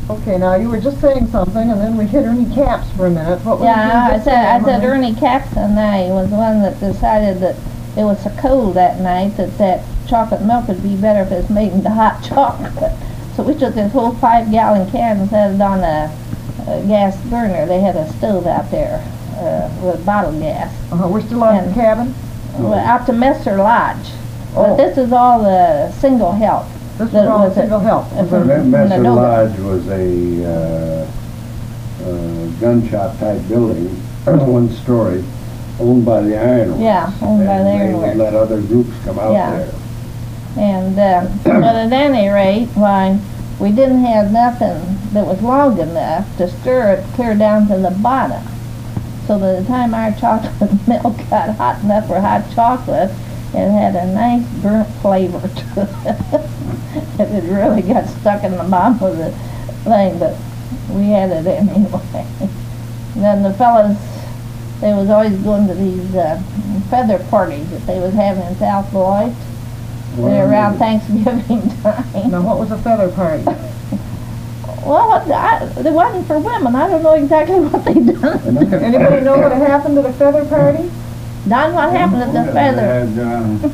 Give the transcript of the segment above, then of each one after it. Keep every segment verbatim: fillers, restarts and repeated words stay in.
Okay, now you were just saying something, and then we hit Ernie Capps for a minute. What Yeah, I said, I said Ernie. Ernie Capps and I was the one that decided that it was so cold that night that that chocolate milk would be better if it's made into hot chocolate. So we took this whole five-gallon can and set it on a, a gas burner. They had a stove out there uh, with bottle gas. Uh-huh, we're still on And- the cabin? Well, out to Messer Lodge. Oh. But this is all the single help. This that was all was a- single help. uh, Was from- it- from Messer the Nova. Lodge was a uh, uh, gun shop type building, one story, owned by the Ironworks. Yeah, owned by the And they Ironworks. would let other groups come out Yeah. there. And uh, but at any rate, why, we didn't have nothing that was long enough to stir it clear down to the bottom. So by the time our chocolate milk got hot enough for hot chocolate, it had a nice burnt flavor to it. It really got stuck in the bottom of the thing, but we had it anyway. And then the fellas, they was always going to these uh, feather parties that they was having in South Beloit. They're around Thanksgiving time. Now, what was a feather party? Well, what, I, it wasn't for women. I don't know exactly what they done. Anybody know what happened at a feather party? Don, what happened at the feather? They had uh,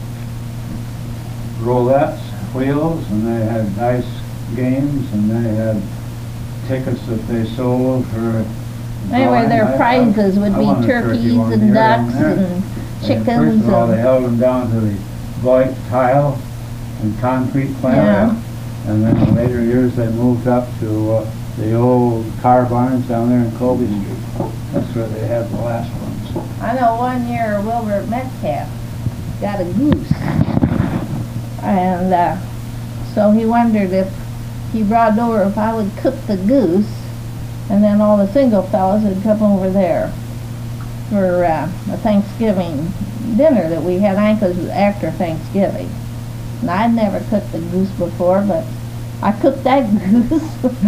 roulettes, wheels, and they had dice games, and they had tickets that they sold for. Anyway, their I- I- prizes would I be won a turkey turkeys one and year down ducks there. and And chickens. First of all, they and, held them down to the Beloit tile and concrete plant. Yeah. And then in later years, they moved up to uh, the old car barns down there in Colby Street. That's where they had the last ones. I know one year Wilbur Metcalf got a goose. And uh, so he wondered if he brought over if I would cook the goose, and then all the single fellas would come over there for uh, a Thanksgiving dinner that we had. I think it was after Thanksgiving. And I'd never cooked the goose before, but I cooked that goose.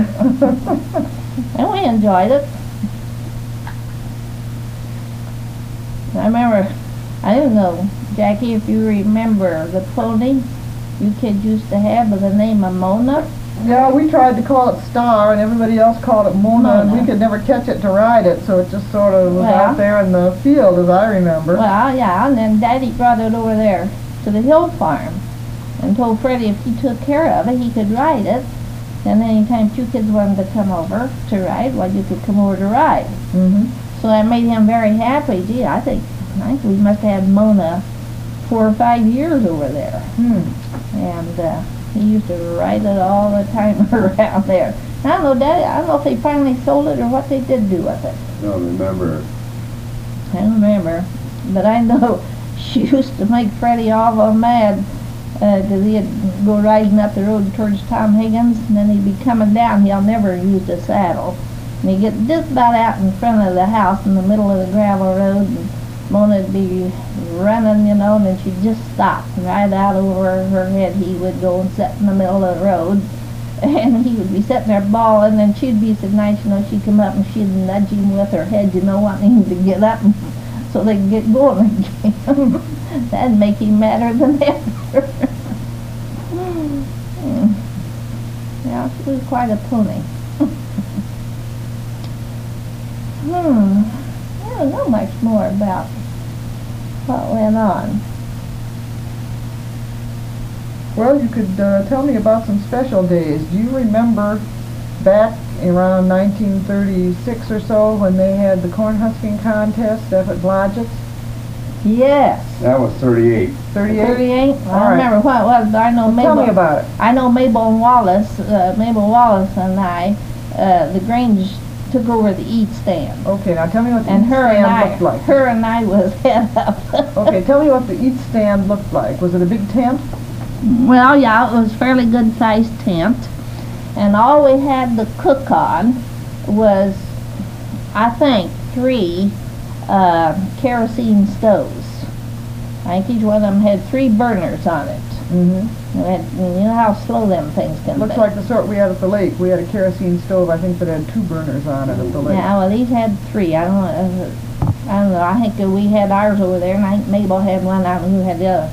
And we enjoyed it. I remember, I don't know, Jackie, if you remember the pony you kids used to have by the name of Mona. Yeah, we tried to call it Star, and everybody else called it Mona, and we Mona. could never catch it to ride it, so it just sort of was Well. out there in the field, as I remember. Well, yeah, and then Daddy brought it over there to the hill farm and told Freddie if he took care of it, he could ride it. And anytime two kids wanted to come over to ride, well, you could come over to ride. Mm-hmm. So that made him very happy. Gee, I think, I think we must have had Mona four or five years over there. Hmm. And uh, he used to ride it all the time around there. I don't know, Daddy, I don't know if they finally sold it or what they did do with it. I don't remember. I don't remember. But I know she used to make Freddie awful mad because uh, he'd go riding up the road towards Tom Higgins, and then he'd be coming down. He'll never use a saddle. And he'd get just about out in front of the house in the middle of the gravel road, and Mona'd be running, you know, and then she'd just stop. And right out over her head he would go and sit in the middle of the road. And he would be sitting there bawling, and she'd be so nice, you know, she'd come up and she'd nudge him with her head, you know, wanting him to get up so they could get going again. That'd make him madder than ever. Hmm. Yeah, she was quite a pony. Hmm. I don't know much more about what went on. Well, you could uh, tell me about some special days. Do you remember back around nineteen thirty-six or so when they had the corn husking contest up at Blodgett's? Yes. That was thirty-eight. thirty-eight? thirty-eight? I All right. remember what it was. I know Mabel. Tell me about it. I know Mabel Wallace, uh, Mabel Wallace and I, uh, the Grange took over the eat stand. Okay, now tell me what the And eat her and stand I, looked like. her and I was head up. Okay, tell me what the eat stand looked like. Was it a big tent? Well, yeah, it was a fairly good-sized tent, and all we had to cook on was, I think, three uh, kerosene stoves. I think each one of them had three burners on it. Mm-hmm. And it- you know how slow them things can Looks be. like the sort we had at the lake. We had a kerosene stove, I think, that had two burners on it at the lake. Yeah, well, these had three. I don't know. I don't know. I think that we had ours over there, and I think Mabel had one. I don't know who had the other.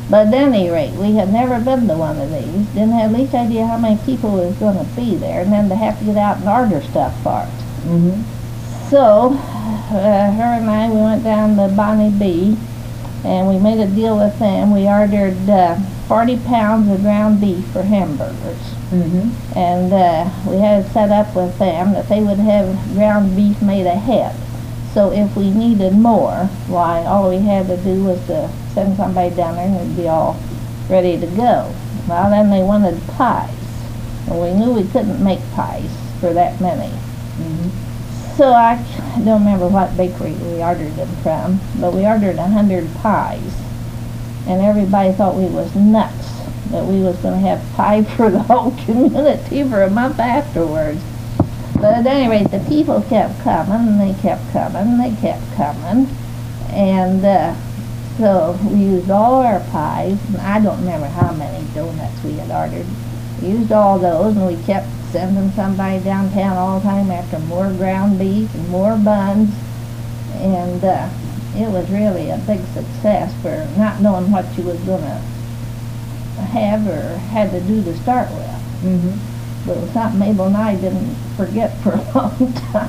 But at any rate, we had never been to one of these, didn't have the least idea how many people was going to be there, and then to have to get out and order stuff for it. Mm-hmm. So, uh, her and I, we went down to Bonnie B, and we made a deal with them. We ordered uh, forty pounds of ground beef for hamburgers. Mm-hmm. And uh, we had it set up with them that they would have ground beef made ahead. So if we needed more, why, all we had to do was to send somebody down there and it'd be all ready to go. Well, then they wanted pies. And we knew we couldn't make pies for that many. Mm-hmm. So I don't remember what bakery we ordered them from, but we ordered a hundred pies. And everybody thought we was nuts, that we was going to have pie for the whole community for a month afterwards. But at any rate, the people kept coming, and they kept coming, and they kept coming. And uh, so we used all our pies, and I don't remember how many donuts we had ordered. We used all those, and we kept sending somebody downtown all the time after more ground beef and more buns. And uh, it was really a big success for not knowing what you was going to have or had to do to start with. Mm-hmm. But it was something Mabel and I didn't forget for a long time.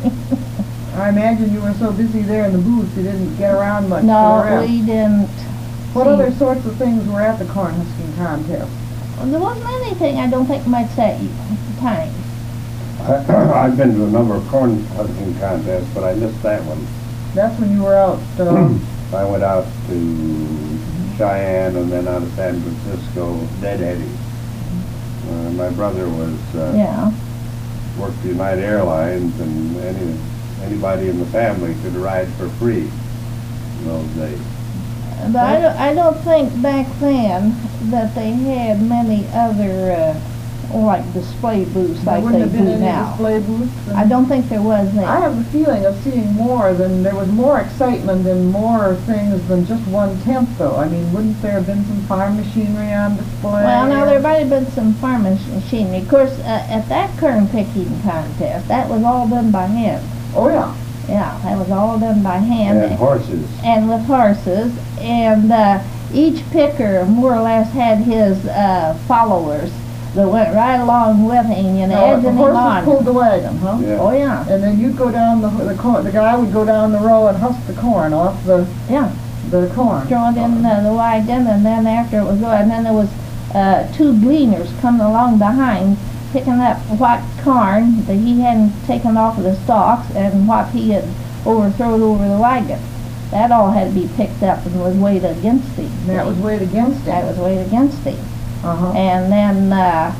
I imagine you were so busy there in the booth you didn't get around much to the No, rest. we didn't. What see- other sorts of things were at the corn husking contest? Well, there wasn't anything I don't think much that you- at the time. I've been to a number of corn husking contests, but I missed that one. That's when you were out, uh, I went out to Cheyenne and then out of San Francisco, Deadheading. Uh, my brother was, uh, Yeah. worked for United Airlines, and any, anybody in the family could ride for free in those days. But I don't, I don't think back then that they had many other, uh, like display booths there like wouldn't they have been do any now. display booths? and- I don't think there was then. I have a feeling of seeing more than, there was more excitement and more things than just one-tenth though. I mean, wouldn't there have been some farm machinery on display? Well, now there might have been some farming machinery. Of course, uh, at that kern picking contest, that was all done by hand. Oh, yeah. Yeah, that was all done by hand. And horses. And with horses, and uh, each picker more or less had his uh, followers that went right along with him, you know, Now, edging the him horses on. pulled the wagon, huh? Yeah. Oh yeah, And then you'd go down the, the corn, the guy would go down the row and husk the corn off the, yeah. the corn. Throw it in uh, the wagon, and then after it was going, and then there was uh, two gleaners coming along behind, picking up what corn that he hadn't taken off of the stalks and what he had overthrown over the wagon. That all had to be picked up and was weighed against him. And that was weighed against That it. was weighed against him. Uh-huh. And then, uh,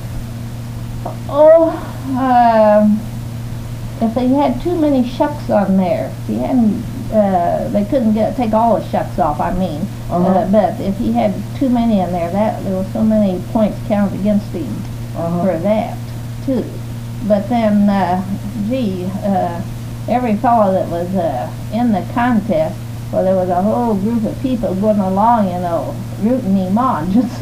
oh, um, if they had too many shucks on there, if he hadn't, uh, they couldn't get take all the shucks off. I mean, Uh-huh. uh, but if he had too many in there, that there were so many points counted against him Uh-huh. for that too. But then, uh, gee, uh, every fellow that was uh, in the contest, well, there was a whole group of people going along, you know, rooting him on, just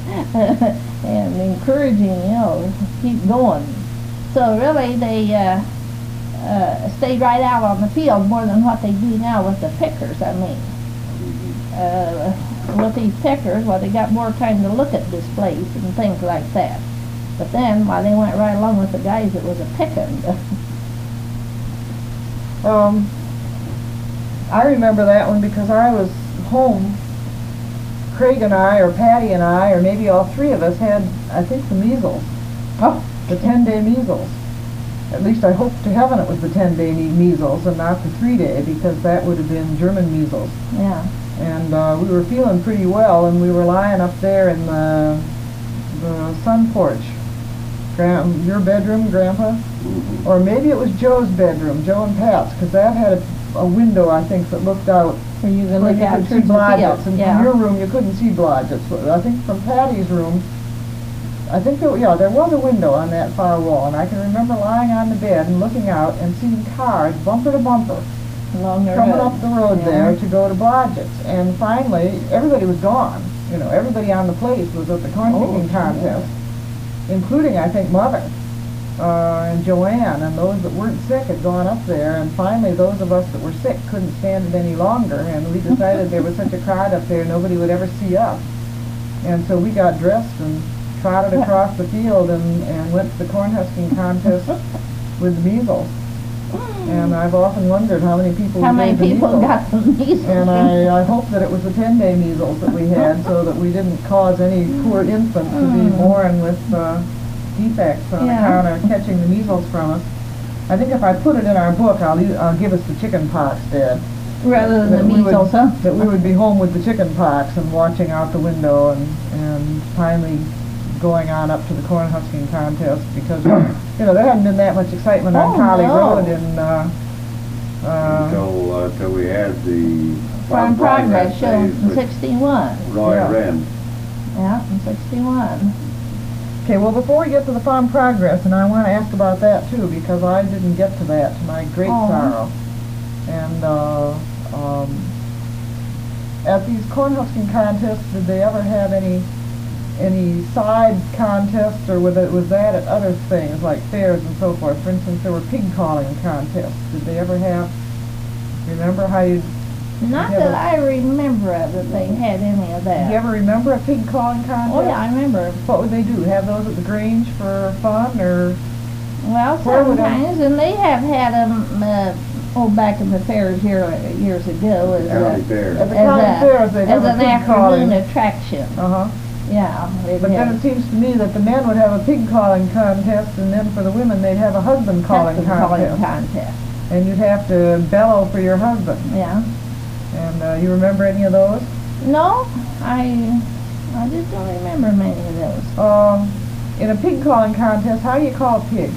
and encouraging, you know, keep going. So really, they uh, uh, stayed right out on the field more than what they do now with the pickers. I mean, uh, with these pickers, well, they got more time to look at displays and things like that. But then, why, they went right along with the guys that was a picking. Um, I remember that one because I was home. Craig and I, or Patty and I, or maybe all three of us had, I think, the measles. Oh, The ten-day measles. At least I hope to heaven it was the ten-day measles and not the three-day, because that would have been German measles. yeah. And uh, we were feeling pretty well, and we were lying up there in the, the sun porch. Gram- your bedroom, Grandpa? Mhm. Or maybe it was Joe's bedroom, Joe and Pat's, because that had a, a window, I think, that looked out Where you can where look you out could see towards the Blodgett's. field. And Yeah. from your room, you couldn't see Blodgett's. But I think from Patty's room, I think there, yeah, there was a window on that far wall, and I can remember lying on the bed and looking out and seeing cars, bumper to bumper, Along the coming road. up the road Yeah. there to go to Blodgett's. And finally, everybody was gone. You know, everybody on the place was at the corn Oh, picking contest, including, I think, Mother uh, and Joanne, and those that weren't sick had gone up there. And finally, those of us that were sick couldn't stand it any longer, and we decided there was such a crowd up there, nobody would ever see us. And so we got dressed and trotted across the field and, and went to the corn husking contest with the measles. And I've often wondered how many people How we many gave the people measles. got the measles? And I, I hope that it was the ten-day measles that we had, so that we didn't cause any poor infant to be Mm. born with uh, defects on Yeah. account of catching the measles from us. I think if I put it in our book, I'll, u- I'll give us the chicken pox, Dad. Rather than That the we would- measles, huh? That we would be home with the chicken pox and watching out the window and, and finally going on up to the corn husking contest because, you know, there hadn't been that much excitement on Oh, Collie no. Road in, uh, uh, Until, uh, till we had the Farm Progress show days in with sixty-one. Roy Yeah. Wren. Yeah, in sixty-one. okay, well, before we get to the Farm Progress, and I want to ask about that too, because I didn't get to that, to my great Oh. sorrow. And, uh, um, at these corn husking contests, did they ever have any, any side contests, or was it, was that at other things, like fairs and so forth? For instance, there were pig calling contests. Did they ever have, remember how you, Not Yeah, that but- I remember of that they had any of do you that. ever remember a pig calling contest? Oh, yeah, I remember. What would they do, have those at the Grange for fun, or? Well, Where would I- sometimes, and they have had them, uh, oh, back in the fairs here uh, years ago as County a, Fair. At the as county a- fairs, they'd as have a an pig afternoon calling. attraction. Uh-huh. Yeah, they'd But then have it seems to me that the men would have a pig calling contest, and then for the women, they'd have a husband calling custom calling contest. contest. And you'd have to bellow for your husband. Yeah. And uh, you remember any of those? No, I, I just don't remember many of those. Um, in a pig calling contest, how do you call a pig?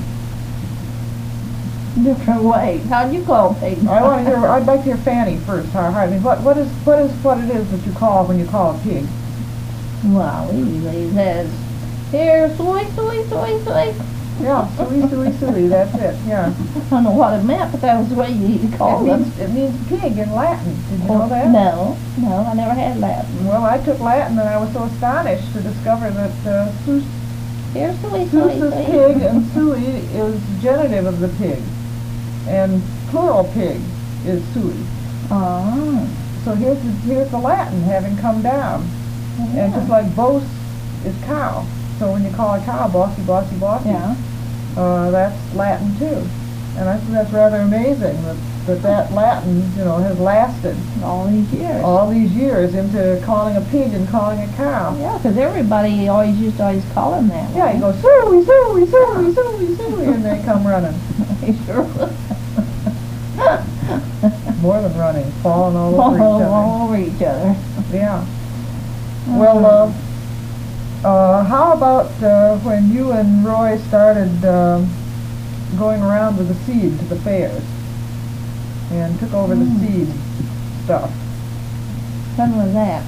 Different ways. How'd you call pig? I want to hear. I'd like to hear Fanny first. How, how, I mean, what, what is what is what it is that you call when you call a pig? Well, he usually says, here, soy, soy, soy, soy. Yeah, suey, suey, suey. That's it. Yeah. I don't know what it meant, but that was the way you It called them. means it means pig in Latin. Did you Oh, know that? No, no, I never had that. Well, I took Latin, and I was so astonished to discover that uh, sus, Here's soy, soy, sus is soy. pig and sui is genitive of the pig, and plural pig is sui. Oh, So here's the, here's the Latin having come down, and just like bos is cow. So when you call a cow bossy, bossy, bossy, yeah. uh, that's Latin too. And I think that's rather amazing that, that that Latin, you know, has lasted All these years. all these years into calling a pig and calling a cow. Yeah, 'cause everybody always used to always call him that. Yeah, you go, suey, suey, suey, suey, suey, and they come running. He sure was. More than running, falling all all, over each other. all over each other. Yeah. Well, uh, uh, how about uh, when you and Roy started uh, going around with the seed to the fairs and took over the Mm. seed stuff? When was that?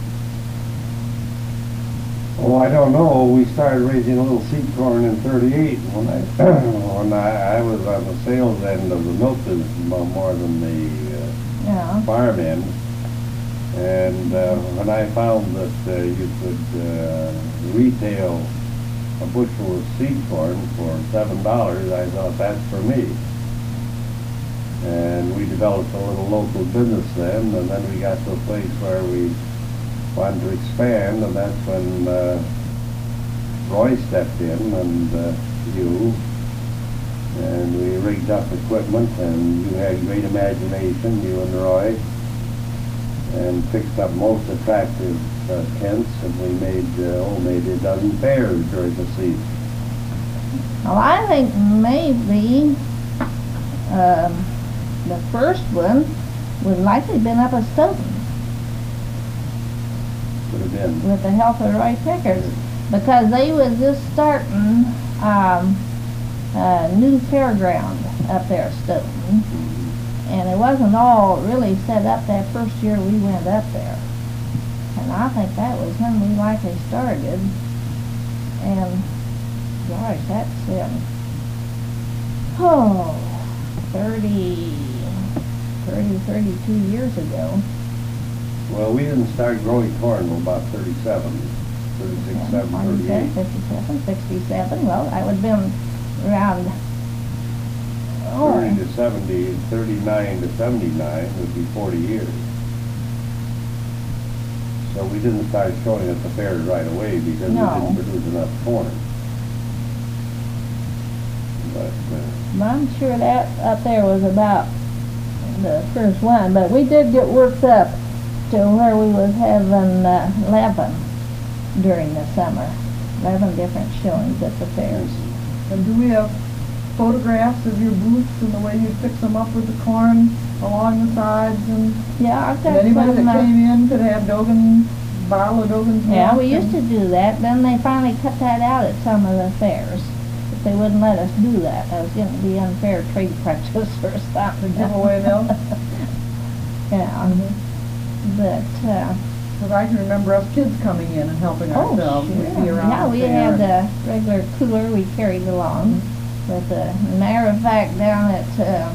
Oh, I don't know. We started raising a little seed corn in thirty-eight when I when I, I was on the sales end of the milk business mo- more than the uh, Yeah. farm end. And uh, when I found that uh, you could uh, retail a bushel of seed corn for seven dollars, I thought that's for me. And we developed a little local business then, and then we got to a place where we wanted to expand, and that's when uh, Roy stepped in, and uh, you, and we rigged up equipment, and you had great imagination, you and Roy, and fixed up most attractive uh, tents, and we made, uh, oh, maybe a dozen fairs during the season. Well, I think maybe um, the first one would likely been up at Stoughton Could have been. with the help of Roy Pickers, because they was just starting um, a new fairground up there at Stoughton, and it wasn't all really set up that first year we went up there. And I think that was when we likely started, and gosh, that's in, oh, thirty, thirty, thirty-two years ago. Well, we didn't start growing corn until about thirty-seven, thirty-six, seven, forty-seven, thirty-eight. fifty-seven, sixty-seven, well, that would have been around, oh, thirty to seventy, thirty-nine to seventy-nine would be forty years. So we didn't start showing at the fairs right away because No. we didn't produce enough corn. But, uh, I'm sure that up there was about the first one, but we did get worked up to where we was having uh, eleven during the summer. eleven different showings at the fairs. And do we have photographs of your booths and the way you fix them up with the corn along the sides? And, Yeah, I've and got anybody some, that uh, came in could have Dogan, bottle of Dogan's milk? yeah, we used and- to do that. Then they finally cut that out at some of the fairs. But they wouldn't let us do that. That was going to be unfair trade practice or To something. give away milk? Yeah, but, uh, Because I can remember us kids coming in and helping oh, ourselves. sure. We'd be around Yeah, we there had and- a regular cooler we carried along. But, uh, matter of fact, down at, uh,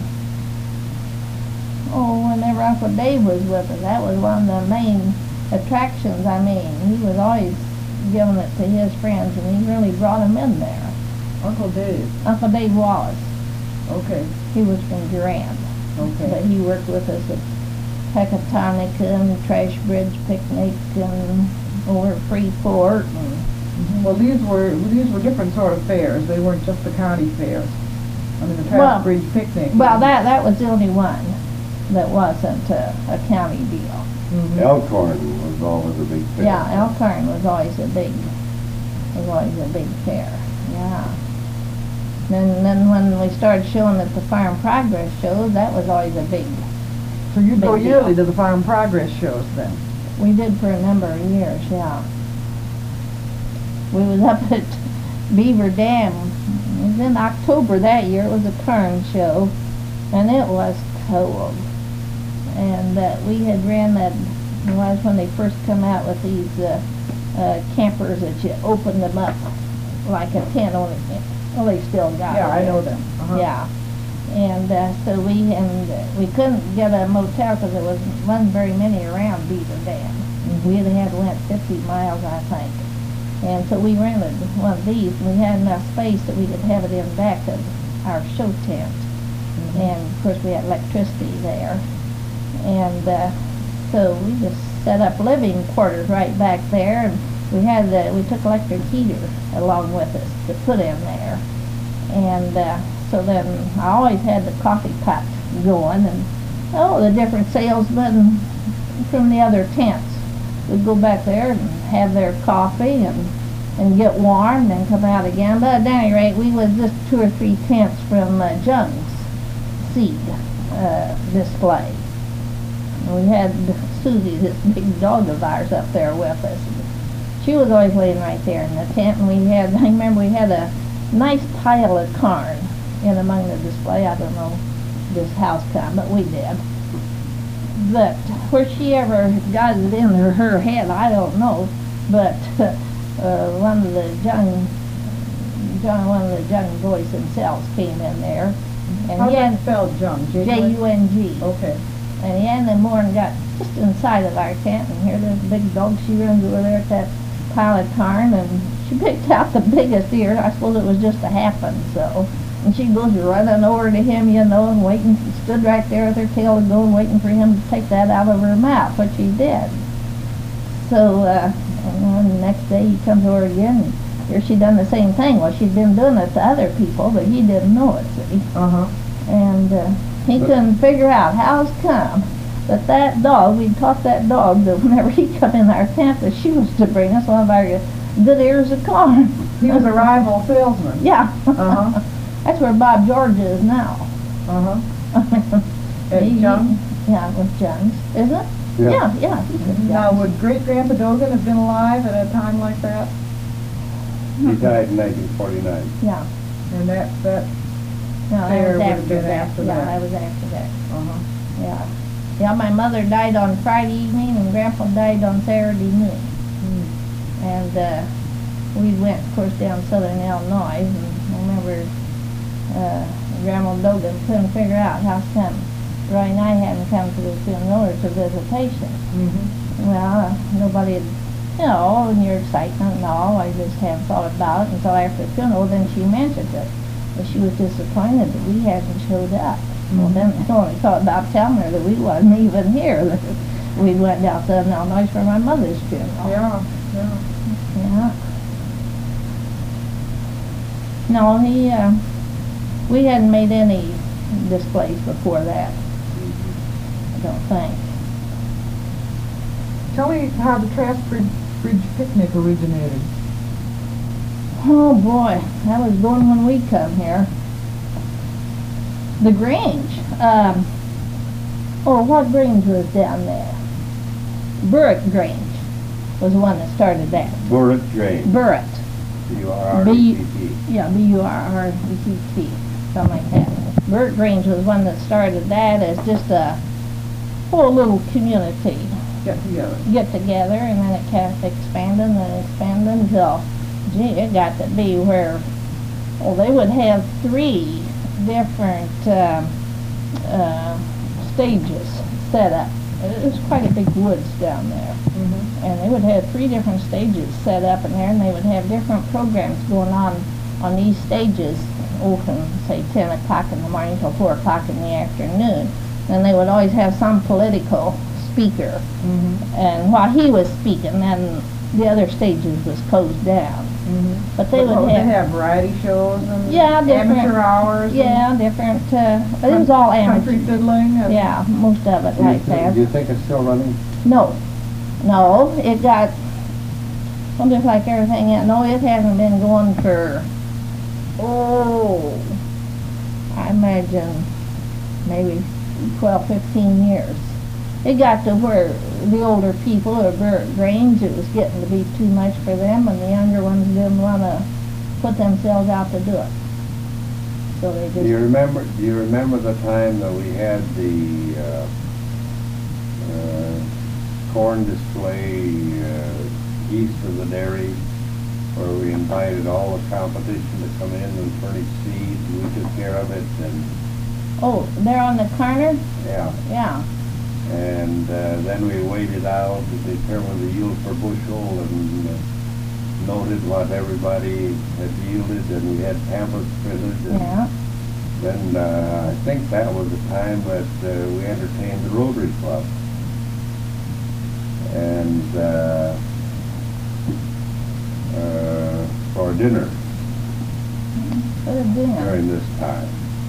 oh, whenever Uncle Dave was with us, that was one of the main attractions. I mean, he was always giving it to his friends, and he really brought them in there. Uncle Dave. Uncle Dave Wallace, Okay, he was from Durand, but okay. he worked with us at Pecatonica and Trash Bridge Picnic and over Freeport. And, Well, these were, these were different sort of fairs. They weren't just the county fairs. I mean, the Well, Trash Bridge Picnic. well, that that was the only one that wasn't a, a county deal. Mhm. Elkhorn was always a big fair. Yeah, Elkhorn was always a big, was always a big fair. Yeah. Then then when we started showing at the Farm Progress shows, that was always a big. So you'd go Big deal. yearly to the Farm Progress shows then? We did for a number of years. Yeah. We was up at Beaver Dam. It was in October that year. It was a corn show, and it was cold. And uh, we had ran that. It was when they first come out with these uh, uh, campers that you open them up like a tent. Only, well, they still got Yeah, it I there. know them. Uh-huh. Yeah. And uh, so we and uh, we couldn't get a motel because there was wasn't very many around Beaver Dam. We had had went fifty miles, I think. And so we rented one of these, and we had enough space that we could have it in back of our show tent. And of course we had electricity there. And uh, so we just set up living quarters right back there, and we had the, we took electric heater along with us to put in there. And uh, so then I always had the coffee pot going, and oh, the different salesmen from the other tents would go back there and have their coffee and and get warm, then come out again. But at any rate, we was just two or three tents from uh, Jung's seed uh, display. And we had Susie, this big dog of ours, up there with us. She was always laying right there in the tent, and we had, I remember we had a nice pile of corn in among the display. I don't know this house kind, but we did. But where she ever got it in her, her head, I don't know. But uh, one of the young, John, one of the young boys themselves came in there, and How's he that had spelled, Jung? J U N G. Okay. And he had them more and got just inside of our tent, and here this big dog, she runs over there at that pile of corn, and she picked out the biggest ear. I suppose it was just a happen, so. And she goes running over to him, you know, and waiting, stood right there with her tail going, waiting for him to take that out of her mouth, which he did. So, uh, and then the next day he comes over again, and here she done the same thing. Well, she'd been doing it to other people, but he didn't know it, see. Uh-huh. And uh, he But- couldn't figure out how it's come that that dog, we'd taught that dog that whenever he come in our tent that she was to bring us one of our good ears of corn. He was a rival salesman. Yeah. Uh-huh. That's where Bob George is now. Uh-huh. He- And Jung? Yeah, with John's, isn't it? Yeah. Yeah, yeah. he's with Now, John's. would great-grandpa Dogan have been alive at a time like that? He died in nineteen forty-nine. Yeah. And that, that, No, that Fair was would have after been that. after Yeah, that. that was after that. uh-huh. Yeah. Yeah, my mother died on Friday evening and Grandpa died on Saturday noon. Hmm. And uh, we went, of course, down southern Illinois, and I remember uh, Grandma Dogan couldn't figure out how come Roy and I hadn't come to the funeral or to visitation. Mm-hmm. Well, nobody had, you know, in your excitement and all, I just hadn't thought about it until after the funeral. Then she mentioned it. But she was disappointed that we hadn't showed up. Well, then I only thought about telling her that we wasn't even here. we went down to Illinois for my mother's funeral. Yeah, yeah. Yeah. No, he, uh, we hadn't made any displays before that, I don't think. Tell me how the Trask Bridge, Bridge picnic originated. Oh boy, that was going when we come here. The Grange. Um, oh, what Grange was down there? Burritt Grange was the one that started that. Burritt Grange. Burritt. B U R R E T T. Yeah, B U R R E T T, something like that. Burritt Grange was one that started that as just a whole little community Get together. get together, and then it kept expanding and expanding until, gee, it got to be where, well, they would have three different um, uh, stages set up. It was quite a big woods down there. Mm-hmm. And they would have three different stages set up in there, and they would have different programs going on on these stages, oh, from say ten o'clock in the morning till four o'clock in the afternoon. And they would always have some political speaker. Mm-hmm. And while he was speaking, then the other stages was closed down. Mm-hmm. But they What, would what, they have, have variety shows and Yeah, different- amateur hours. and yeah, different, uh, it was all Country amateur. fiddling. And Yeah, most of it Do you right thi- there. Do you think it's still running? No, no, it got, well, just like everything else, no, it hasn't been going for, oh, I imagine maybe twelve, fifteen years. It got to where the older people or Burritt Grange, it was getting to be too much for them, and the younger ones didn't want to put themselves out to do it. So they Do you just, remember, do you remember the time that we had the, uh, uh, corn display, uh, east of the dairy, where we invited all the competition to come in and furnish seeds, and we took care of it, and, oh, they're on the corner? yeah. Yeah. And uh, then we weighed out to determine the yield per bushel and uh, noted what everybody had yielded, and we had pamphlets printed. And Yeah. then uh, I think that was the time that uh, we entertained the Rotary Club. And uh, uh, for dinner What a dinner. during this time.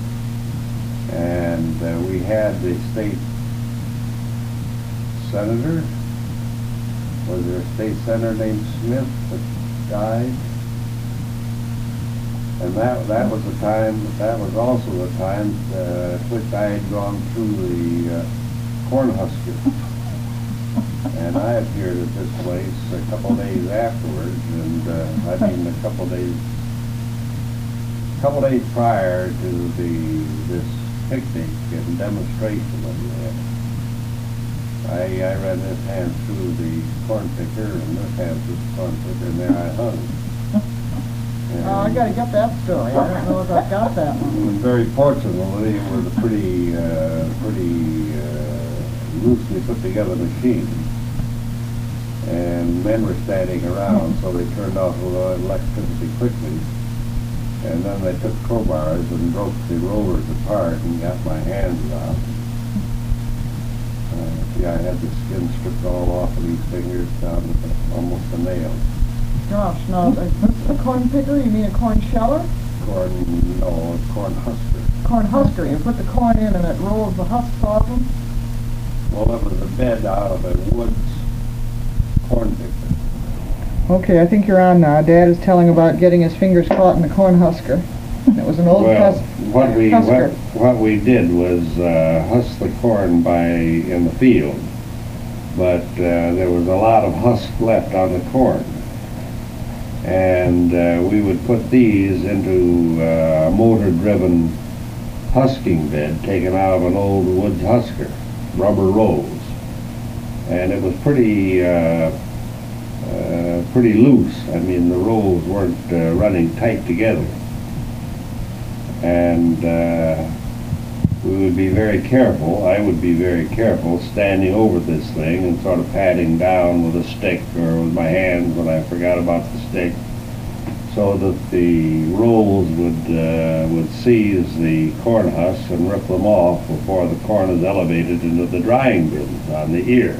And uh, we had the state senator, was there a state senator named Smith that died? And that, that was the time, that was also the time uh, at which I had gone through the uh, Cornhusker. And I appeared at this place a couple days afterwards, and uh, I mean a couple days, couple days prior to the, this picnic and demonstration that we had. I, I ran this hand through the corn picker and this hand through the corn picker, and there I hung. And Oh, I gotta get that story. I don't know if I've got that it one. was very fortunately, it was a pretty, uh, pretty uh, loosely put together machine. And men were standing around, so they turned off the electricity quickly. And then they took crowbars and broke the rollers apart and got my hands out. Uh, yeah, I had the skin stripped all off of these fingers down to the, almost the nail. Gosh, no, this a corn picker? You mean a corn sheller? Corn, no, corn husker. Corn husker. You put the corn in and it rolls the husks off them. Well, it was a bed out of a woods corn picker. Okay, I think you're on now. Dad is telling about getting his fingers caught in the corn husker. It was an old Well, hus- what we, what, husker. what we did was uh, husk the corn by, in the field. But uh, there was a lot of husk left on the corn. And uh, we would put these into uh, a motor-driven husking bed taken out of an old woods husker, rubber rolls. And it was pretty, uh, uh, pretty loose. I mean, the rolls weren't uh, running tight together. And uh, we would be very careful, I would be very careful, standing over this thing and sort of patting down with a stick or with my hands when I forgot about the stick, so that the rolls would, uh, would seize the corn husks and rip them off before the corn is elevated into the drying bins on the ear.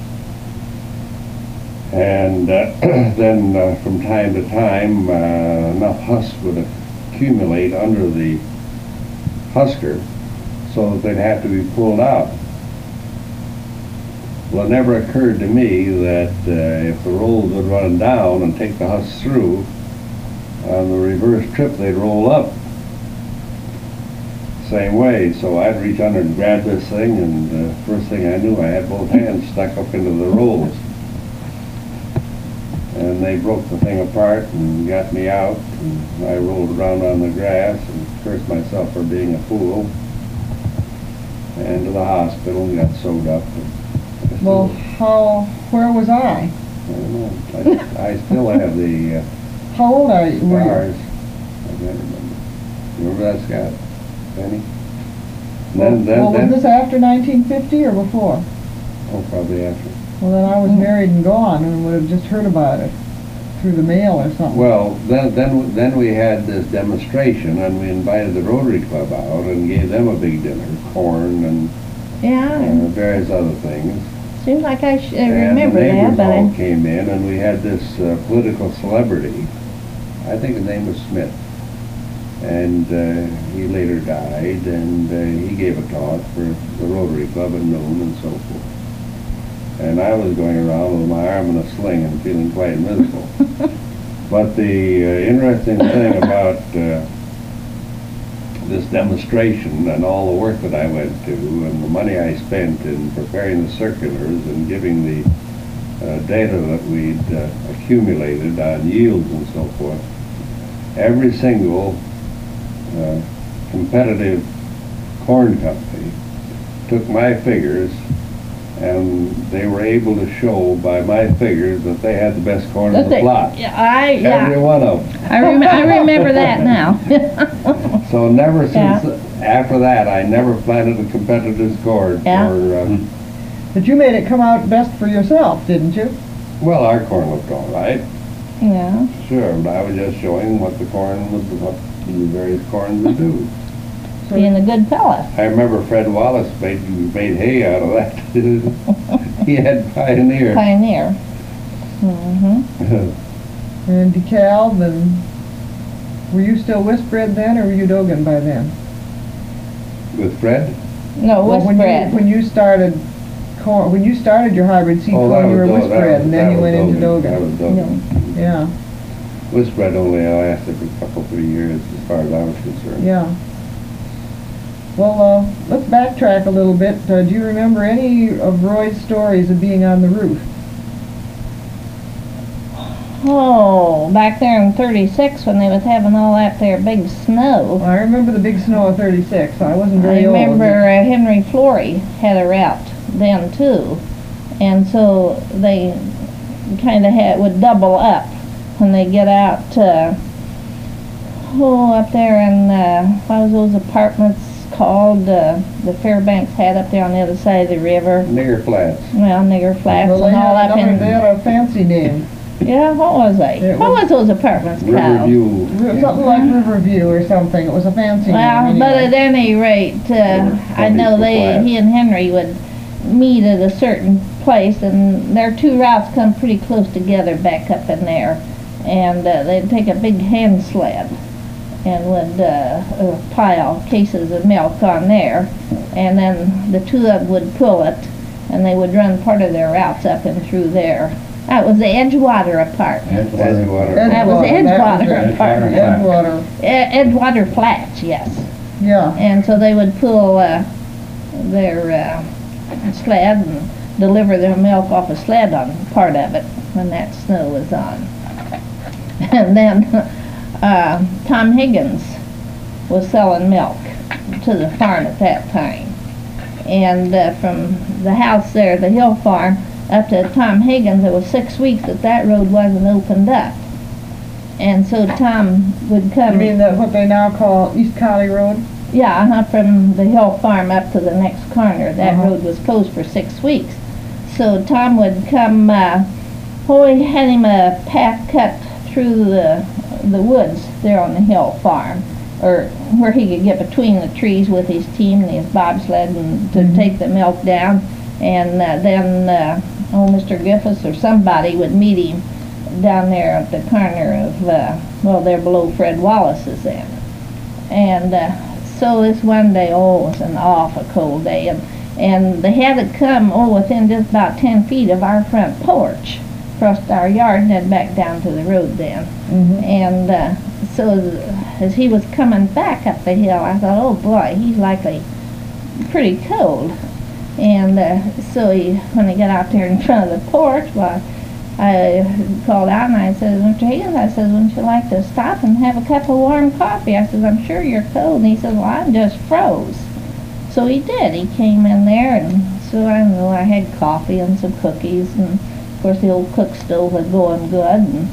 And uh, then uh, from time to time, uh, enough husk would accumulate under the husker so that they'd have to be pulled out. Well, it never occurred to me that uh, if the rolls would run down and take the husks through, on the reverse trip they'd roll up same way. So I'd reach under and grab this thing, and uh, first thing I knew I had both hands stuck up into the rolls. And they broke the thing apart and got me out, and I rolled around on the grass and cursed myself for being a fool. And to the hospital and got sewed up. And Well, how, where was I? I don't know. I, I still have the uh, How old are you? were you? scars. I can't remember. You remember that, Scott? Penny? And Well, Then, then, well, was then, this after nineteen fifty or before? oh, probably after. Well, then I was married and gone and would have just heard about it through the mail or something. Well, then, then, then we had this demonstration, and we invited the Rotary Club out and gave them a big dinner, corn and Yeah, uh, various other things. seems like I should And remember the that, neighbors but all I, came in, and we had this uh, political celebrity. I think his name was Smith. And uh, he later died, and uh, he gave a talk for the Rotary Club at noon and so forth. And I was going around with my arm in a sling and feeling quite miserable. But the uh, interesting thing about uh, this demonstration and all the work that I went to and the money I spent in preparing the circulars and giving the uh, data that we'd uh, accumulated on yields and so forth, every single uh, competitive corn company took my figures, and they were able to show by my figures that they had the best corn in That's the it. plot. Yeah, I, Every yeah, one of them. I rem- I remember that now. So never since, Yeah. after that, I never planted a competitor's corn Yeah. for, um, But you made it come out best for yourself, didn't you? well, our corn looked all right, Yeah, sure, but I was just showing what the corn would, what the various corns would do. So being a good fella. I remember Fred Wallace made, made hay out of that. He had Pioneer. Pioneer. Mm-hmm. and DeKalb, and were you still Westbred then, or were you Dogan by then? With Fred? No, Well, when you- Westbred. When you started corn, when you started your hybrid seed Oh, that corn, you were was Dogan. That Westbred, was- and that then you was went into That Dogan. was Dogan. Yeah, Westbred only lasted for a couple, three years as far as I was concerned. yeah. Well, uh, let's backtrack a little bit. Uh, do you remember any of Roy's stories of being on the roof? Oh, back there in thirty-six when they was having all that there big snow. I remember the big snow of thirty-six. I wasn't I very old. remember uh, Henry Flory had a route then too, and so they kind of had would double up when they get out. Uh, oh, up there in uh, what was those apartments called? Uh, the Fairbanks had up there on the other side of the river. Nigger Flats. Well, Nigger Flats Well, they and all had up another, in. they had a fancy name. Yeah, what was they? It What was- was those apartments called? Riverview. Ri- Something like Riverview or something. It was a fancy Well, name. but anyway. at any rate, uh, were I know public they, flats. he and Henry would meet at a certain place, and their two routes come pretty close together back up in there. And uh, they'd take a big hand sled and would uh, uh, pile cases of milk on there, and then the two of them would pull it, and they would run part of their routes up and through there. That was the Edgewater apartment. Edgewater. That was Edgewater, that Edgewater was it. apartment. Edgewater, E- Edgewater Flats, yes. yeah. And so they would pull uh, their uh, sled and deliver their milk off a sled on part of it when that snow was on. And then uh, Tom Higgins was selling milk to the farm at that time. And uh, from the house there, the Hill Farm, up to Tom Higgins, it was six weeks that that road wasn't opened up. And so Tom would You come. mean that what they now call East County Road? Yeah, uh-huh, from the Hill Farm up to the next corner. That Uh-huh. road was closed for six weeks. So Tom would come, uh, oh, he had him a path cut through the the woods there on the hill farm, or where he could get between the trees with his team and his bobsled and to Mhm. take the milk down. And uh, then uh, old Mister Griffiths or somebody would meet him down there at the corner of, uh, well, there below Fred Wallace's then. And uh, so this one day, oh, it was an awful cold day, and, and they had to come, oh, within just about ten feet of our front porch, crossed our yard and then back down to the road then. Mhm. And uh, so as he was coming back up the hill, I thought, oh boy, he's likely pretty cold. And uh, so he, when he got out there in front of the porch, well, I called out and I said, Mister Higgins, I said, wouldn't you like to stop and have a cup of warm coffee? I said, I'm sure you're cold. And he said, well, I'm just froze. So he did. He came in there, and so I don't know, I had coffee and some cookies, and of course the old cook stove was going good. And,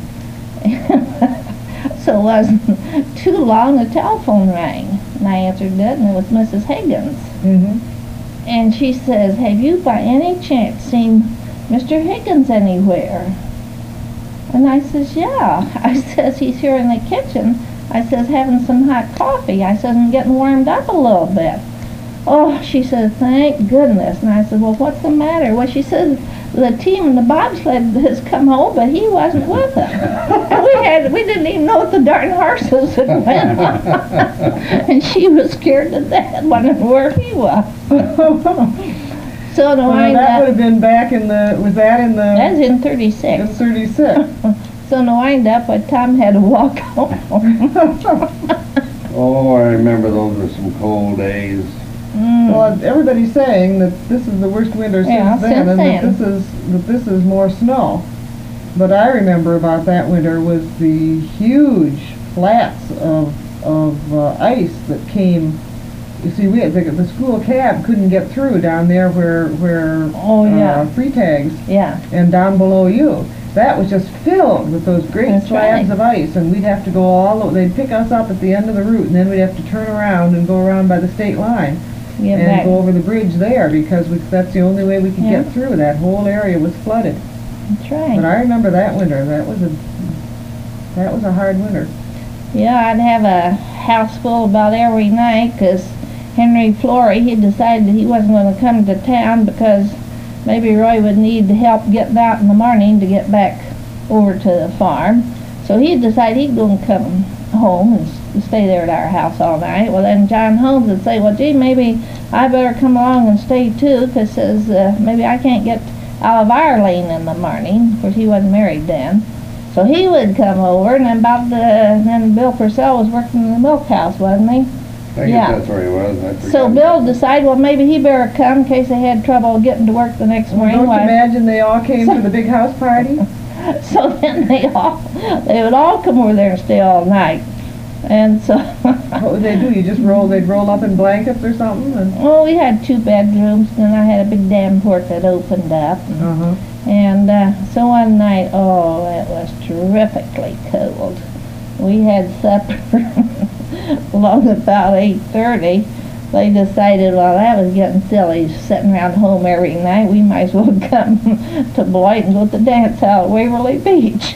so it wasn't too long, the telephone rang, and I answered it, and it was Missus Higgins. Mhm. And she says, have you by any chance seen Mister Higgins anywhere? And I says, yeah. I says, he's here in the kitchen. I says, having some hot coffee. I says, and getting warmed up a little bit. Oh, she says, thank goodness. And I said, well, what's the matter? Well, she says, the team in the bobsled has come home, but he wasn't with them. And we had, we didn't even know if the darn horses had went. And she was scared to death, wondering where he was. So to Well, wind that would up, have been back in the, was that in the? that's in In thirty-six. thirty-six. So to wind up, what Tom had to walk home. Oh, I remember those were some cold days. Mm. Well, everybody's saying that this is the worst winter Yeah, since then, since and that then. this is, that this is more snow. But I remember about that winter was the huge flats of, of uh, ice that came. You see, we had, the, the school cab couldn't get through down there where, where Oh, yeah. uh, free tags, Yeah, and down below you. That was just filled with those great That's slabs right. of ice, and we'd have to go all, the- they'd pick us up at the end of the route, and then we'd have to turn around and go around by the state line get and back. go over the bridge there, because we, that's the only way we could Yeah. get through. That whole area was flooded. That's But right. I remember that winter. That was a that was a hard winter. Yeah, I'd have a house full about every night, 'cause Henry Flory, he decided that he wasn't going to come to town because maybe Roy would need help getting out in the morning to get back over to the farm. So he decided he'd go and come home and s- stay there at our house all night. Well, then John Holmes would say, well, gee, maybe I better come along and stay too, 'cause says uh, maybe I can't get out of our lane in the morning. Of course, he wasn't married then. So he would come over, and then about the, then Bill Purcell was working in the milk house, wasn't he? I guess Yeah. that's where he was. I forgot So about Bill that. decided, well, maybe he better come in case they had trouble getting to work the next Well, morning. don't you Why- imagine they all came to the big house party? So then they all, they would all come over there and stay all night. And so, What would they do? You just roll? They'd roll up in blankets or something? And, well, we had two bedrooms, and I had a big davenport that opened up. And, uh-huh. and uh, so one night, oh, it was terrifically cold. We had supper along about eight thirty. They decided, well, that was getting silly, sitting around home every night. We might as well come to Beloit and go to the dance hall at Waverly Beach.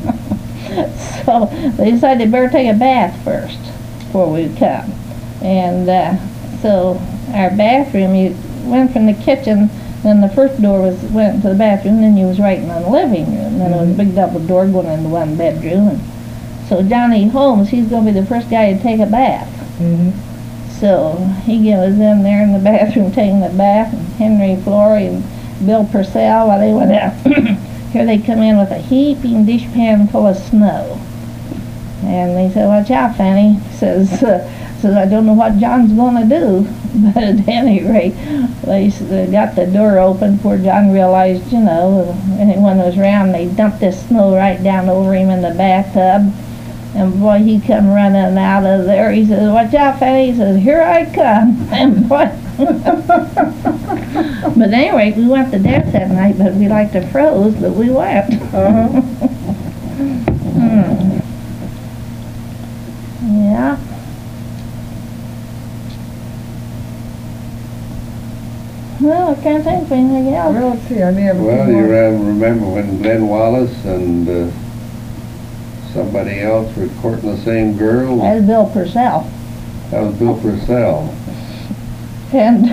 So they decided they better take a bath first before we would come. And uh, so our bathroom, you went from the kitchen, then the first door was went to the bathroom, then you was right in the living room. Then there was a big double door going into one bedroom. And so Johnny Holmes, he's going to be the first guy to take a bath. Mm-hmm. So he was in there in the bathroom taking the bath, and Henry Flory and Bill Purcell, while they went out, here they come in with a heaping dishpan full of snow. And they said, watch out, Fanny. Says, uh, says, I don't know what John's going to do. But at any rate, they, s- they got the door open before John realized, you know, if anyone was around. They dumped this snow right down over him in the bathtub. And boy, he come running out of there. He says, watch out, Fanny. He says, here I come. And boy. But anyway, we went to dance that night, but we like to froze, but we went. Uh-huh. Hmm. Yeah. Well, I can't think of anything else. Well, let's see. I may have a Well, few you more. re- remember when Glenn Wallace and uh, somebody else was courting the same girl. That was Bill Purcell. That was Bill Purcell. And,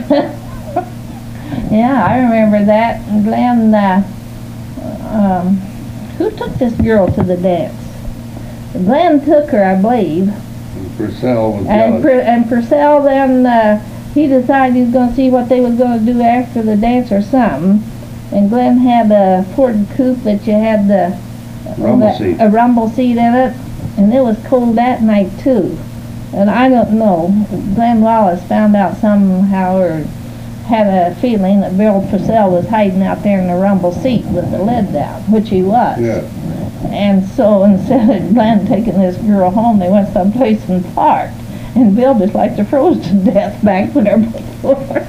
yeah, I remember that. And Glenn, uh, um, who took this girl to the dance? Glenn took her, I believe. And Purcell was And, jealous. Pur- and Purcell then, uh, he decided he was going to see what they was going to do after the dance or something. And Glenn had a Ford coupe that you had the Rumble that- seat. a rumble seat in it, and it was cold that night too. And I don't know, Glenn Wallace found out somehow or had a feeling that Bill Purcell was hiding out there in the rumble seat with the lid down, which he was. Yeah. And so instead of Glenn taking this girl home, they went someplace and parked. And Bill just like to froze to death back there before.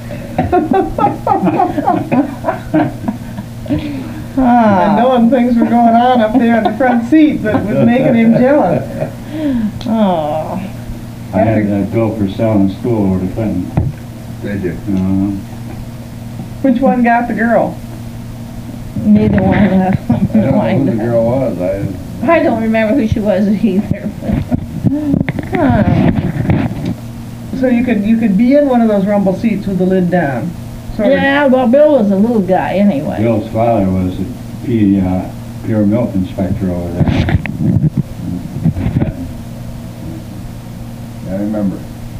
Ah. And knowing things were going on up there in the front seat that was making him jealous. Oh. I had that Bill Purcell in school over to Clinton. Did you? Uh, Which one got the girl? Neither one of I them. don't know who the girl was. I, I don't remember who she was either. Huh. So you could you could be in one of those rumble seats with the lid down. Sort of. Yeah, well, Bill was a little guy anyway. Bill's father was a P, uh, pure milk inspector over there. I remember.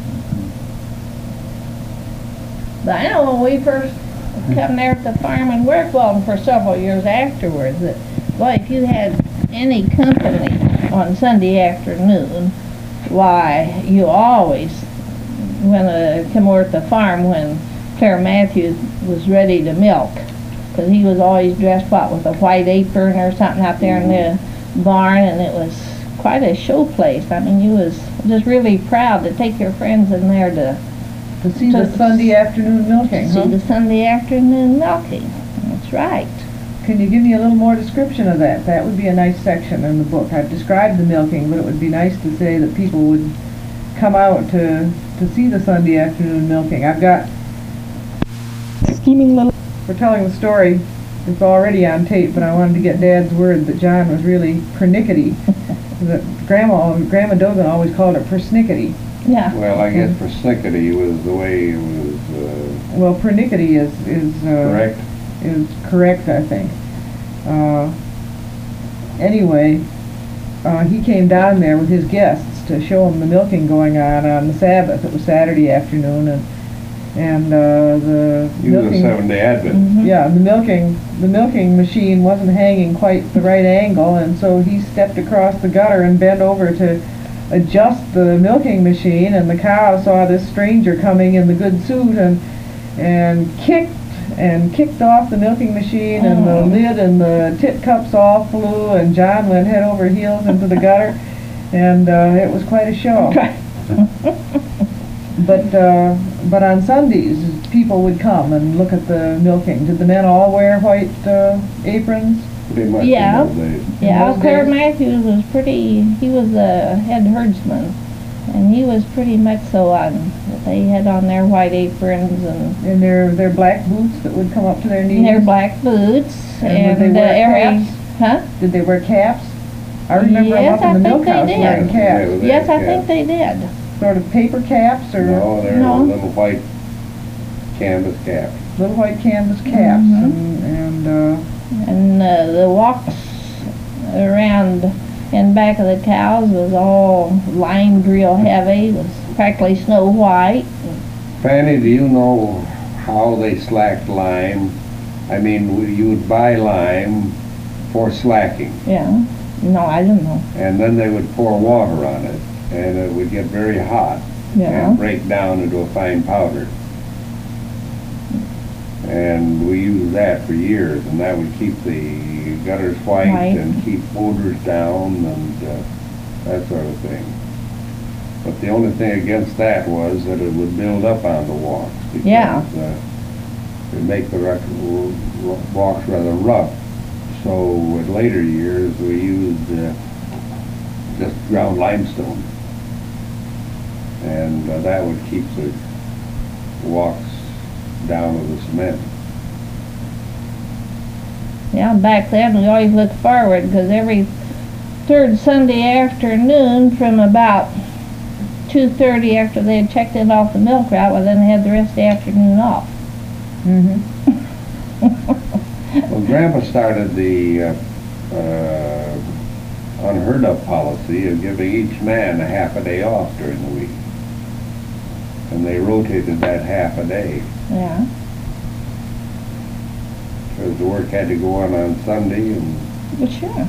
But I know when we first come there at the farm and worked well for several years afterwards, that, boy, if you had any company on Sunday afternoon, why, you always, when uh, come over at the farm when Claire Matthews was ready to milk, because he was always dressed, what, with a white apron or something out there in the barn, and it was quite a show place. I mean, you was just really proud to take your friends in there to To see the to Sunday afternoon milking, see huh? the Sunday afternoon milking. That's right. Can you give me a little more description of that? That would be a nice section in the book. I've described the milking, but it would be nice to say that people would come out to, to see the Sunday afternoon milking. I've got scheming little... We're telling the story. It's already on tape, but I wanted to get Dad's word that John was really pernickety. That Grandma, Grandma Dogan always called it persnickety. Yeah. Well, I guess persnickety was the way it was uh, Well, pernickety is, is, uh, correct. is correct, I think. Uh, anyway, uh, he came down there with his guests to show him the milking going on on the Sabbath. It was Saturday afternoon, and and uh, the He was a milking, Seventh-day Advent. Mhm. yeah, the milking the milking machine wasn't hanging quite the right angle, and so he stepped across the gutter and bent over to adjust the milking machine, and the cow saw this stranger coming in the good suit and and kicked and kicked off the milking machine, and the Oh. lid and the tit cups all flew, and John went head over heels into the gutter, and uh, it was quite a show. But uh, but on Sundays, people would come and look at the milking. Did the men all wear white uh, aprons? Pretty much Yeah. in those days. Yeah, those Claire days? Matthews was pretty, he was a head herdsman, and he was pretty much so on. They had on their white aprons and In their their black boots that would come up to their knees? their black boots, And would they and uh, wear every, caps? huh? Did they wear caps? I remember them Yes, up in I the think milk they house did. wearing Yeah, caps. they Yes, I had think they did. Sort of paper caps or No, they're No. little white canvas caps. little white canvas caps. Mhm. And, and uh, And uh, the walks around in back of the cows was all lined real heavy, was practically snow white. Fanny, do you know how they slacked lime? I mean, w- you would buy lime for slacking, Yeah. No, I don't know. and then they would pour water on it, and it would get very hot Yeah. and break down into a fine powder. And we used that for years, and that would keep the gutters white White. and keep odors down and uh, that sort of thing. But the only thing against that was that it would build up on the walks. Because, Yeah. uh, it would make the rec- w- w- walks rather rough. So in later years, we used uh, just ground limestone. And uh, that would keep the walks down with the cement. Yeah, back then we always looked forward because every third Sunday afternoon from about two thirty after they had checked in off the milk route, well then they had the rest of the afternoon off. Mm-hmm. Well, Grandpa started the uh, uh, unheard of policy of giving each man a half a day off during the week. And they rotated that half a day. Yeah. Because the work had to go on on Sunday and Well, sure.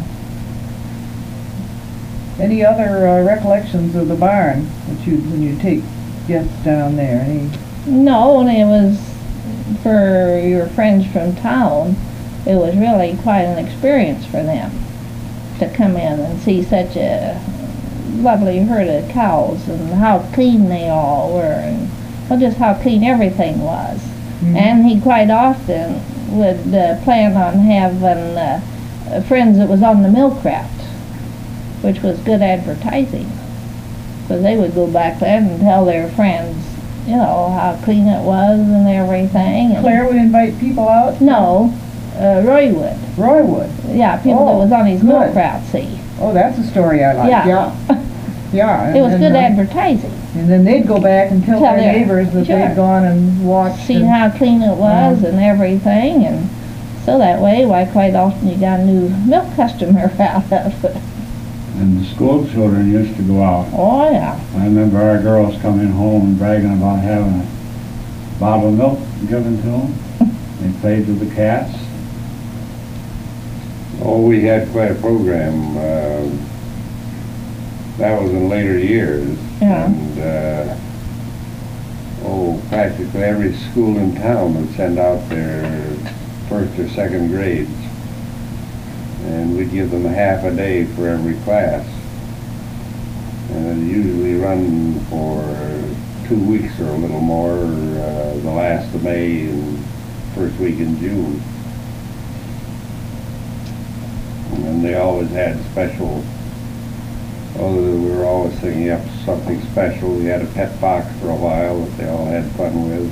Any other uh, recollections of the barn that you, when you take guests down there? Any? No, and it was, for your friends from town, it was really quite an experience for them to come in and see such a lovely herd of cows and how clean they all were, and well, just how clean everything was. Mm-hmm. And he quite often would uh, plan on having uh, friends that was on the milk route, which was good advertising. So they would go back then and tell their friends, you know, how clean it was and everything. And Claire would invite people out? no, uh, Roy would. Roy would? Yeah, people that Oh, was on his good. milk route, see. Oh, that's a story I like. Yeah. Yeah. Yeah. It was and good then, uh, advertising. And then they'd go back and tell, Tell their their- neighbors that sure. they'd gone and watched. See and- how clean it was Mhm. and everything, and so that way, why, quite often you got a new milk customer out of it. And the school children used to go out. Oh, yeah. I remember our girls coming home and bragging about having a bottle of milk given to them. They played with the cats. oh, we had quite a program. Uh, that was in later years. Yeah. And uh, oh, practically every school in town would send out their first or second grades. And we'd give them a half a day for every class. And it usually run for two weeks or a little more, uh, the last of May and first week in June. And they always had special, oh, we were always thinking up something special. We had a pet box for a while that they all had fun with.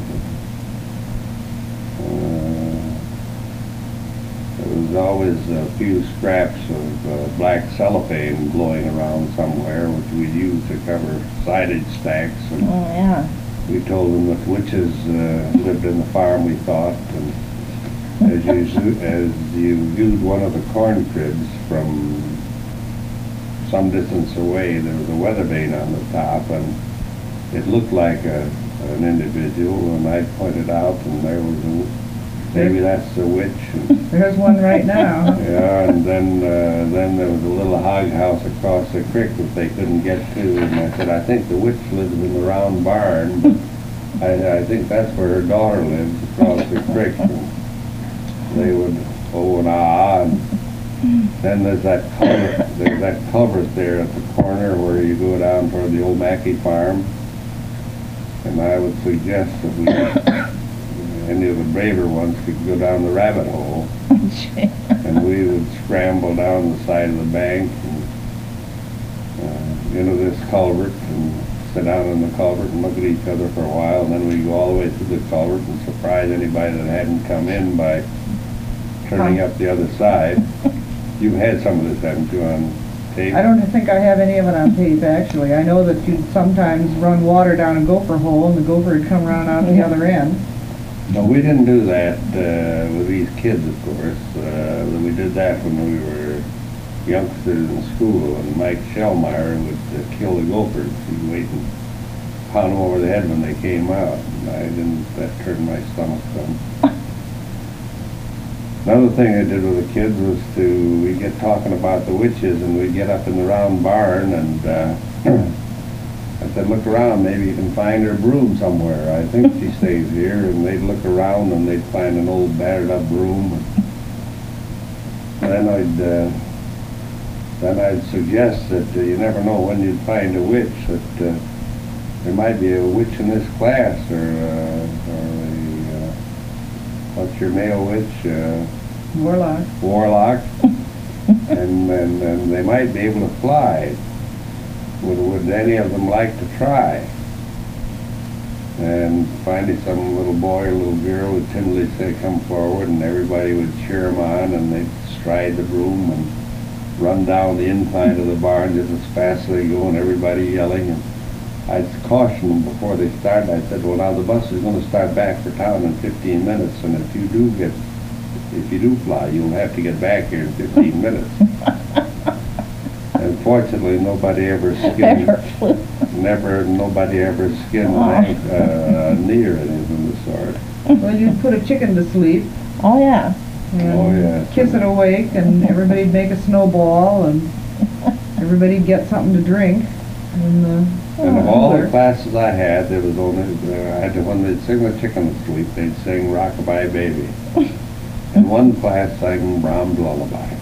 Uh, there was always a few scraps of uh, black cellophane blowing around somewhere, which we'd use to cover silage stacks. And Oh, yeah. we told them that witches uh, lived in the farm, we thought. And as you zo- as you viewed one of the corn cribs from some distance away, there was a weather vane on the top, and it looked like a, an individual. And I pointed out, and there was a, maybe that's a witch. And, There's one right now. yeah, and then uh, then there was a little hog house across the creek that they couldn't get to, and I said, I think the witch lives in the round barn, but I, I think that's where her daughter lives, across the creek. And they would oh and ah, and then there's that culvert, there's that culvert there at the corner where you go down toward the old Mackey farm, and I would suggest that we, any of the braver ones could go down the rabbit hole. And we would scramble down the side of the bank and uh, into this culvert and sit down in the culvert and look at each other for a while, and then we'd go all the way through the culvert and surprise anybody that hadn't come in by turning up the other side. You've had some of this, haven't you, on tape? I don't think I have any of it on tape, actually. I know that you'd sometimes run water down a gopher hole, and the gopher would come around out the other end. No, we didn't do that uh, with these kids, of course. Uh, we did that when we were youngsters in school, and Mike Shellmeyer would uh, kill the gophers. He'd wait and pound them over the head when they came out. And I didn't, that turned my stomach some. Another thing I did with the kids was to, we'd get talking about the witches, and we'd get up in the round barn, and uh, I said, look around, maybe you can find her broom somewhere. I think she stays here. And they'd look around, and they'd find an old battered up broom. And then I'd, uh, then I'd suggest that uh, you never know when you'd find a witch, that uh, there might be a witch in this class, or, uh, or a, uh, what's your male witch? Uh, Warlock. warlock. and, and, and they might be able to fly. Would, would any of them like to try? And finally some little boy or little girl would timidly say, come forward, and everybody would cheer them on, and they'd stride the broom and run down the incline of the barn just as fast as they go, and everybody yelling. And I cautioned them before they started. I said, well, now the bus is going to start back for town in fifteen minutes, and if you do get, if you do fly, you'll have to get back here in fifteen minutes. And fortunately, nobody ever skinned, Ever flew. never, nobody ever skinned Oh. an ankle, uh, a knee or anything of the sort. Well, you'd put a chicken to sleep. Oh, yeah. And Oh, yeah. kiss it awake, and everybody'd make a snowball, and everybody'd get something to drink. And, uh, And of all the cooler. classes I had, there was only, uh, I had to, when they'd sing the chicken to sleep, they'd sing Rockabye Baby. And one class sang Brahms Lullaby.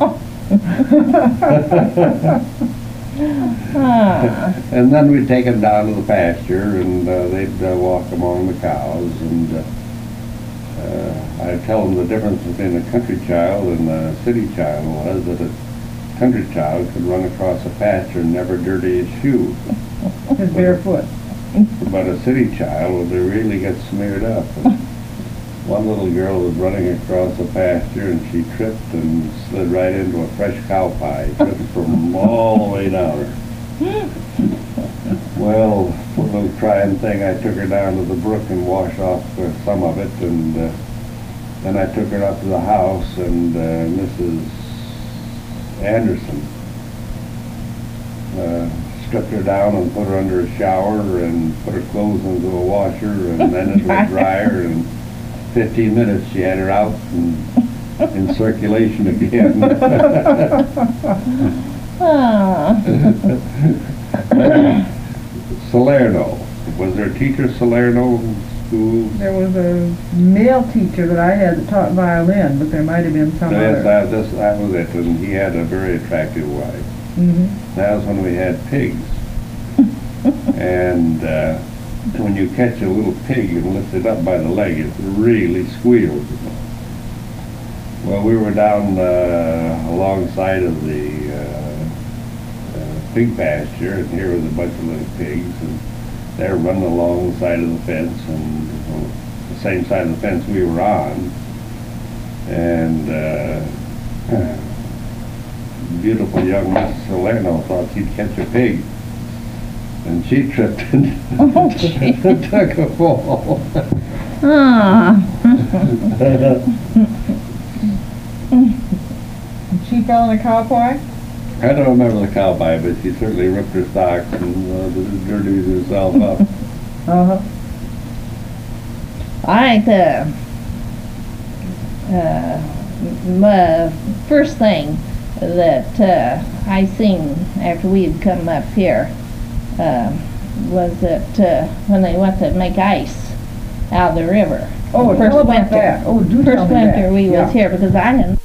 Ah. And then we'd take them down to the pasture, and uh, they'd uh, walk among the cows, and uh, uh, I'd tell them the difference between a country child and a city child was that a country child could run across a pasture and never dirty his shoe. His barefoot. But a city child, well, they really get smeared up. And one little girl was running across the pasture, and she tripped and slid right into a fresh cow pie. Tripped from all the way down her. Well, poor little crying thing, I took her down to the brook and washed off uh, some of it, and uh, then I took her up to the house, and uh, Missus Anderson uh, stripped her down and put her under a shower and put her clothes into a washer and then into a dryer, and fifteen minutes she had her out and in circulation again. Ah. Salerno. Was there a teacher Salerno in school? There was a male teacher that I had that taught violin, but there might have been some Yes, other. that, this, that was it, and he had a very attractive wife. Mhm. That was when we had pigs. And uh, when you catch a little pig and lift it up by the leg, it really squeals. Well, we were down uh, alongside of the uh, uh, pig pasture, and here was a bunch of little pigs, and they're running along the side of the fence, and well, the same side of the fence we were on. And uh, beautiful young Miss Salerno thought she'd catch a pig. And she tripped and Oh, gee. took a fall. Ah. She fell in a cow pie? I don't remember the cow pie, but she certainly ripped her socks and uh, dirtied herself up. Uh-huh. All right, uh, uh, my first thing that uh, I seen after we had come up here uh, was that uh, when they went to make ice out of the river. Oh, First tell about winter. that. Oh, do tell First me that. winter we Yeah. was here, because I didn't